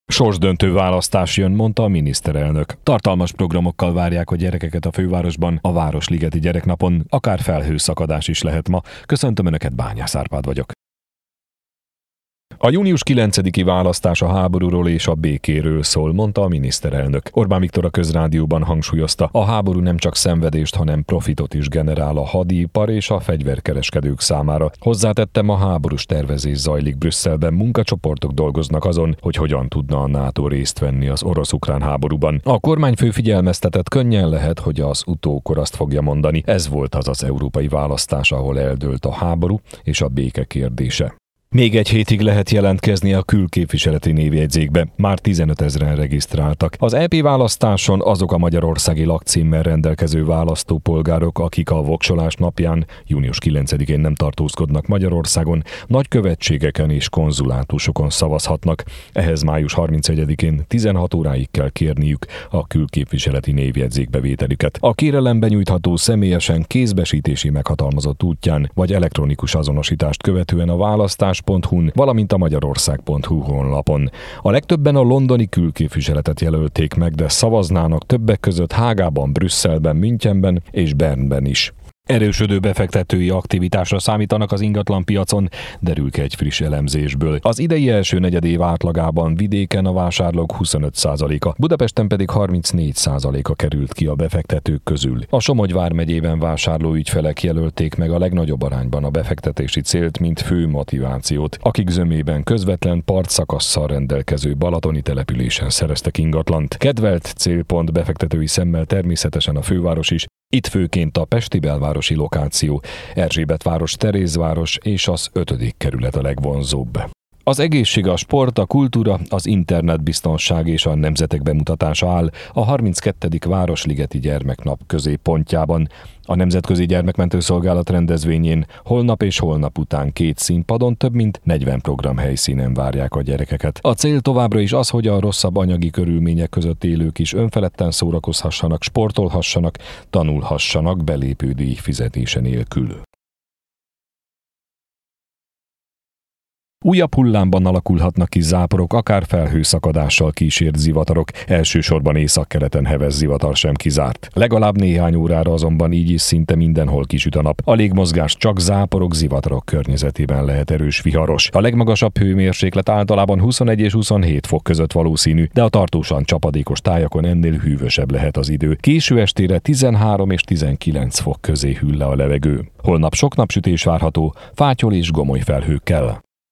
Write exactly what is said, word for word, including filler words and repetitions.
Sorsdöntő választás jön, mondta a miniszterelnök. Tartalmas programokkal várják a gyerekeket a fővárosban, a Városligeti Gyereknapon, akár felhőszakadás is lehet ma. Köszöntöm Önöket, Bányász Árpád vagyok. A június kilencediki választás a háborúról és a békéről szól, mondta a miniszterelnök. Orbán Viktor a Közrádióban hangsúlyozta, a háború nem csak szenvedést, hanem profitot is generál a hadipar és a fegyverkereskedők számára. Hozzátettem, a háborús tervezés zajlik Brüsszelben, munkacsoportok dolgoznak azon, hogy hogyan tudna a NATO részt venni az orosz-ukrán háborúban. A kormányfő figyelmeztetett, könnyen lehet, hogy az utókor azt fogja mondani, ez volt az az európai választás, ahol eldőlt a háború és a béke kérdése. Még egy hétig lehet jelentkezni a külképviseleti névjegyzékbe. Már tizenötezren regisztráltak. Az é pé választáson azok a magyarországi lakcímmel rendelkező választópolgárok, akik a voksolás napján, június kilencedikén nem tartózkodnak Magyarországon, nagykövetségeken és konzulátusokon szavazhatnak. Ehhez május harmincegyedikén tizenhat óráig kell kérniük a külképviseleti névjegyzékbevételüket. A kérelem benyújtható személyesen, kézbesítési meghatalmazott útján vagy elektronikus azonosítást követően a választás pont hu-n, valamint a magyarország pont hu honlapon. A legtöbben a londoni külképviseletet jelölték meg, de szavaznának többek között Hágában, Brüsszelben, Münchenben és Bernben is. Erősödő befektetői aktivitásra számítanak az ingatlanpiacon, derül ki egy friss elemzésből. Az idei első negyedév átlagában vidéken a vásárlók huszonöt százaléka, Budapesten pedig harmincnégy százaléka került ki a befektetők közül. A Somogy vármegyében vásárló ügyfelek jelölték meg a legnagyobb arányban a befektetési célt, mint fő motivációt, akik zömében közvetlen partszakasszal rendelkező balatoni településen szereztek ingatlant. Kedvelt célpont befektetői szemmel természetesen a főváros is, itt főként a pesti belvárosi lokáció, Erzsébetváros, Terézváros és az ötödik kerület a legvonzóbb. Az egészség, a sport, a kultúra, az internetbiztonság és a nemzetek bemutatása áll a harminckettedik Városligeti Gyermeknap középpontjában. A Nemzetközi Gyermekmentő Szolgálat rendezvényén holnap és holnap után két színpadon több mint negyven program helyszínen várják a gyerekeket. A cél továbbra is az, hogy a rosszabb anyagi körülmények között élők is önfeledten szórakozhassanak, sportolhassanak, tanulhassanak belépődíj fizetése nélkül. Újabb hullámban alakulhatnak ki záporok, akár felhőszakadással kísért zivatarok, elsősorban északkeleten heves zivatar sem kizárt. Legalább néhány órára azonban így is szinte mindenhol kisüt a nap. A légmozgás csak záporok, zivatarok környezetében lehet erős, viharos. A legmagasabb hőmérséklet általában huszonegy és huszonhét fok között valószínű, de a tartósan csapadékos tájakon ennél hűvösebb lehet az idő. Késő estére tizenhárom és tizenkilenc fok közé hűl le a levegő. Holnap sok napsütés várható, fátyol és gomoly felhőkkel.